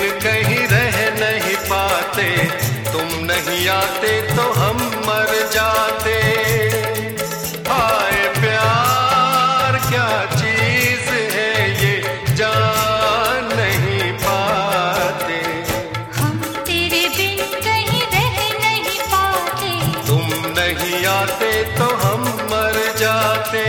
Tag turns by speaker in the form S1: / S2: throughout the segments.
S1: कहीं रह नहीं पाते, तुम नहीं आते तो हम मर जाते। हाय प्यार क्या चीज है ये जान नहीं पाते।
S2: हम तेरे बिन कहीं रह नहीं पाते,
S1: तुम नहीं आते तो हम मर जाते।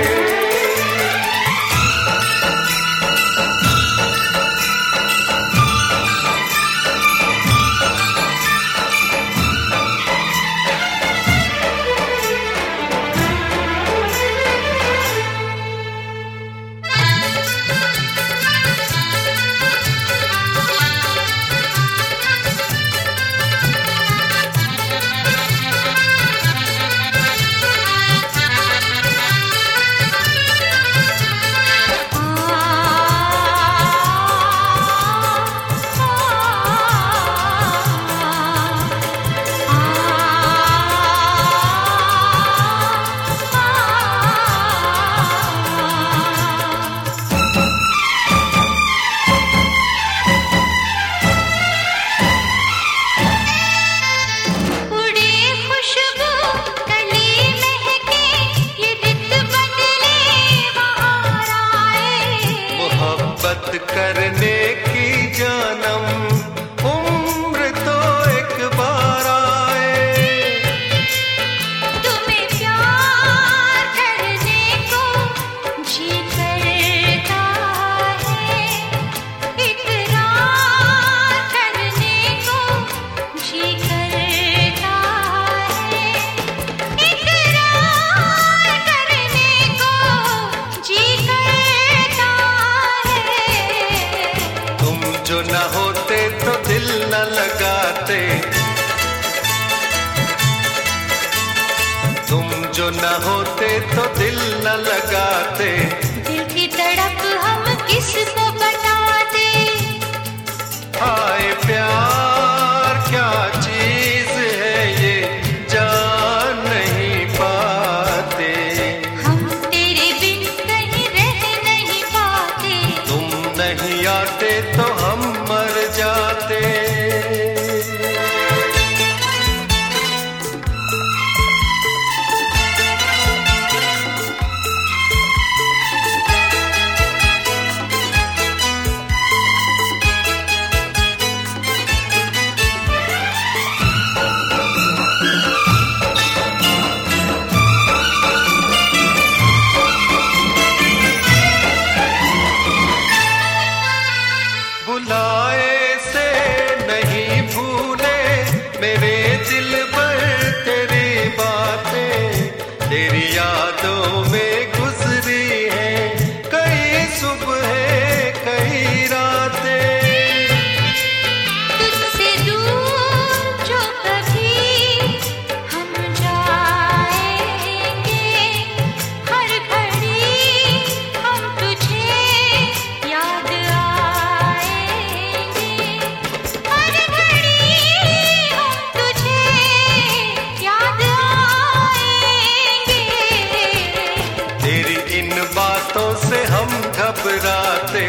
S1: करने की जन्म उम्र तो एक बार आए।
S2: तुम्हें प्यार करने को जी करता है, इकरार करने को जी करता है, इकरार करने को जी करता है।
S1: तुम जो न होते तो दिल न लगाते, तुम जो न होते तो दिल न लगाते।
S2: दिल की तड़प हम किसको बताते।
S1: हाय प्यार क्या चीज है ये जान नहीं पाते।
S2: हम तेरे बिन कहीं रह नहीं पाते,
S1: तुम नहीं आते तो हम मर जाते। बुलाए से नहीं भूले मेरे दिल पर तेरी बातें, तेरी यादों में गुजरी है कई सुबह कई रातें।
S2: तुझसे दूर जो कभी हम जाएंगे, हर घड़ी हम तुझे याद आएंगे, हर घड़ी हम तुझे याद आएंगे।
S1: तेरी इन बातों से हम घबराते,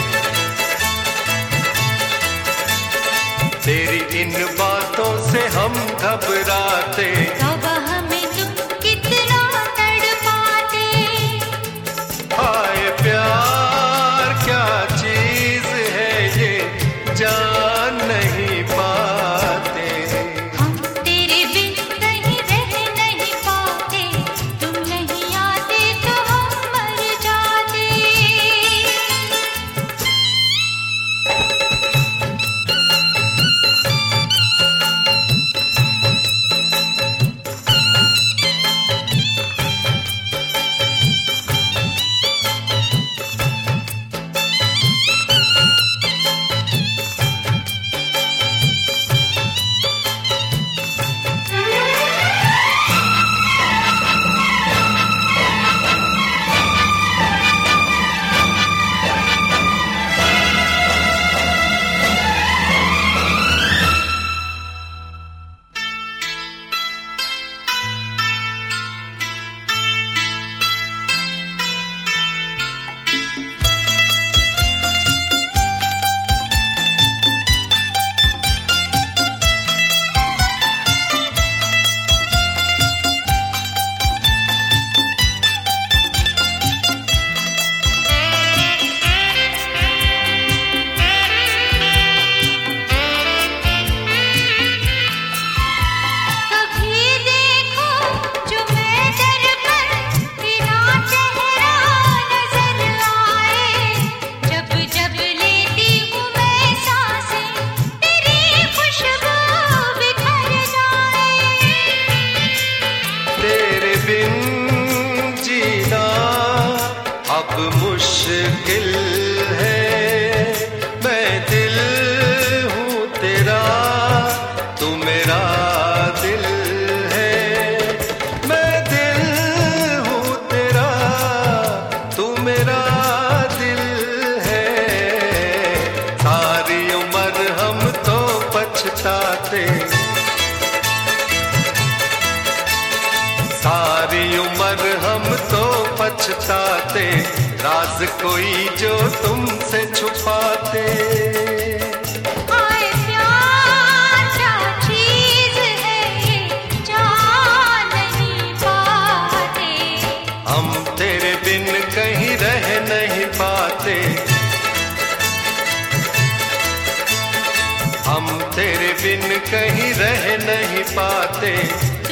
S1: तेरी इन बातों से हम घबराते।
S2: तब हमें तुम कितना तड़पाते।
S1: हाय प्यार क्या चीज है ये जान नहीं पाते।
S2: हम तेरे बिन कहीं रह नहीं पाते, तुम नहीं आते तो हम मर जाते।
S1: पछताते, राज कोई जो तुमसे छुपाते।
S2: हाय प्यार क्या चीज है ये जान नहीं पाते,
S1: हम तेरे बिन कहीं रह नहीं पाते, हम तेरे बिन कहीं रह नहीं पाते।